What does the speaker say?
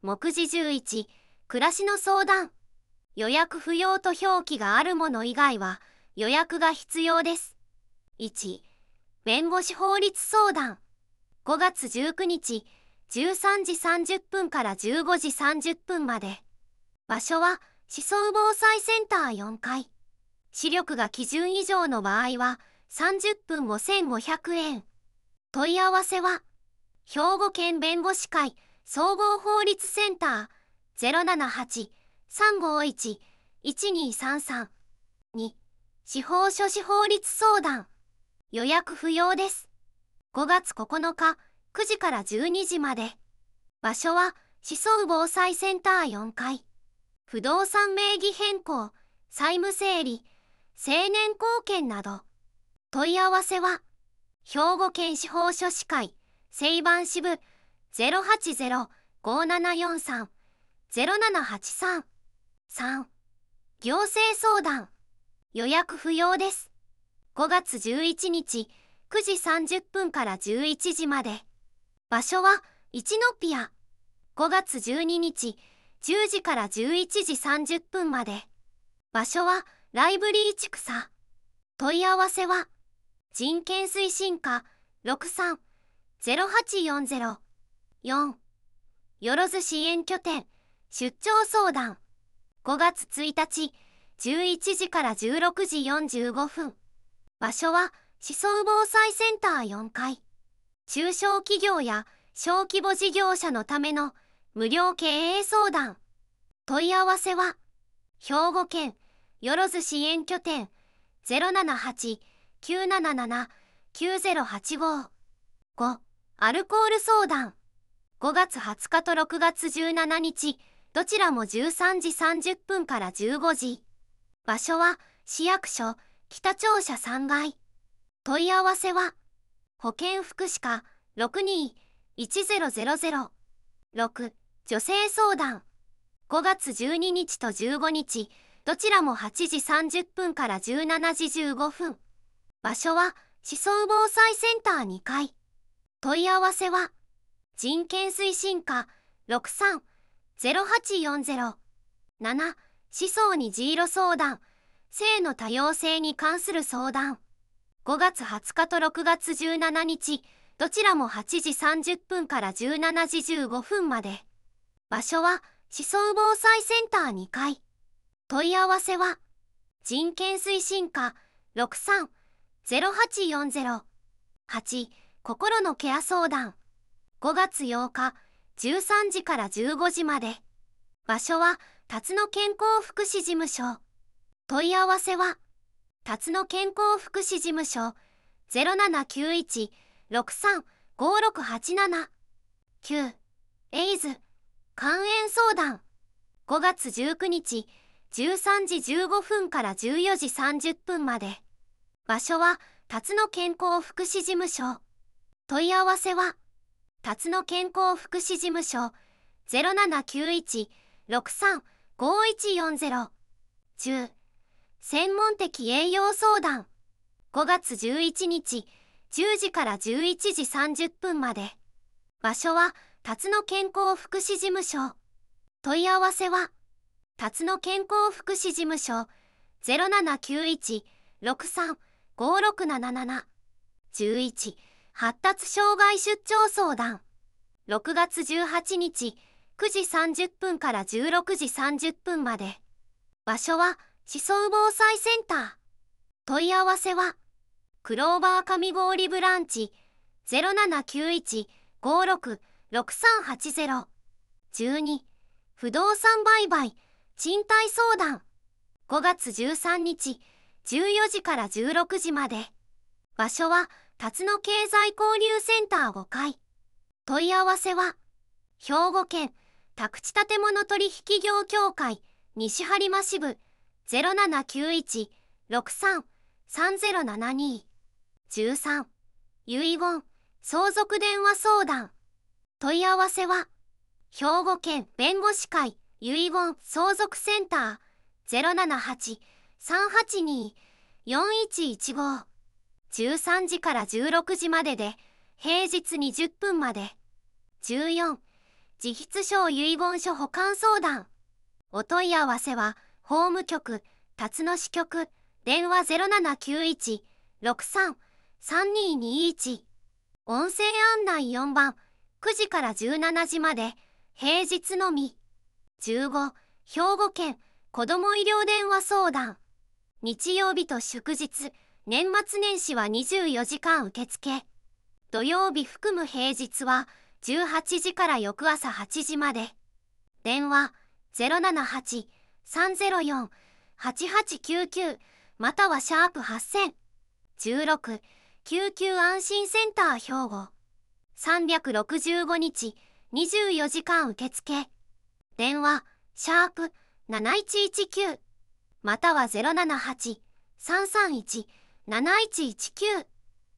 目次11、暮らしの相談。予約不要と表記があるもの以外は予約が必要です。1、弁護士法律相談。5月19日、13時30分から15時30分まで。場所は、思想防災センター4階。視力が基準以上の場合は、30分5500円。問い合わせは、兵庫県弁護士会総合法律センター 078-351-1233。2、司法書士法律相談。予約不要です。5月9日、9時から12時まで。場所は、思想防災センター4階。不動産名義変更、債務整理、成年後見など。問い合わせは、兵庫県司法書士会裁判支部 080-5743-0783。3、行政相談。予約不要です。5月11日、9時30分から11時まで。場所は、一ノピア。5月12日、10時から11時30分まで。場所は、ライブリー地区さ。問い合わせは、人権推進課 63-0840-4。よろず支援拠点、出張相談。5月1日、11時から16時45分。場所は、思想防災センター4階。中小企業や小規模事業者のための無料経営相談。問い合わせは、兵庫県よろず支援拠点 078-977-9085。5、アルコール相談。5月20日と6月17日、どちらも13時30分から15時。場所は、市役所、北庁舎3階。問い合わせは、保健福祉課 62-1000。6、女性相談。5月12日と15日、どちらも8時30分から17時15分。場所は、思想防災センター2階。問い合わせは、人権推進課 63-0840-7。思想に自色相談。性の多様性に関する相談。5月20日と6月17日、どちらも8時30分から17時15分まで。場所は、思想防災センター2階。問い合わせは、人権推進課 63-0840-8。心のケア相談。5月8日、13時から15時まで。場所は、辰野健康福祉事務所。問い合わせは、辰野健康福祉事務所 0791-635687。9、エイズ、肝炎相談。5月19日、13時15分から14時30分まで。場所は、辰野健康福祉事務所。問い合わせは、辰野健康福祉事務所 0791-635140。10、専門的栄養相談。5月11日、10時から11時30分まで。場所は、辰野健康福祉事務所。問い合わせは、辰野健康福祉事務所 0791-635677。11、発達障害出張相談。6月18日、9時30分から16時30分まで。場所は、思想防災センター。問い合わせは、クローバー上郡ブランチ 0791-566380。12、不動産売買、賃貸相談。5月13日、14時から16時まで。場所は、辰野経済交流センター5階。問い合わせは、兵庫県宅地建物取引業協会西播磨支部 0791-633072。13、遺言、相続電話相談。問い合わせは、兵庫県弁護士会遺言相続センター 078-382-4115。13時から16時までで、平日20分まで。14、 自筆証遺言書保管相談。お問い合わせは、法務局、辰野支局、電話0791-63-3221。音声案内4番、9時から17時まで、平日のみ。15、兵庫県、子ども医療電話相談。日曜日と祝日、年末年始は24時間受付。土曜日含む平日は、18時から翌朝8時まで。電話078-304-8899または#8000。16、救急安心センター兵庫。365日、24時間受付。電話#7119または078-331-7119。